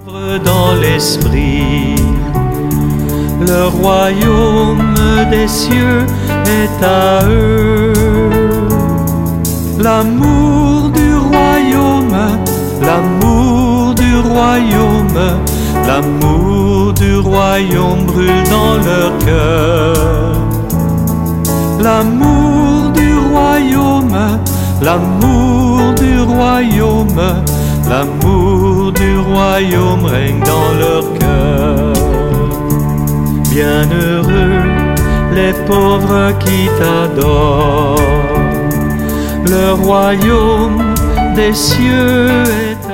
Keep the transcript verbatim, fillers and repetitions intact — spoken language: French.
Pauvres dans l'esprit, le royaume des cieux est à eux. L'amour du royaume, l'amour du royaume, l'amour du royaume brûle dans leur cœur. L'amour du royaume, l'amour du royaume, l'amour du royaume règne dans leur cœur. Bienheureux les pauvres qui t'adorent, le royaume des cieux est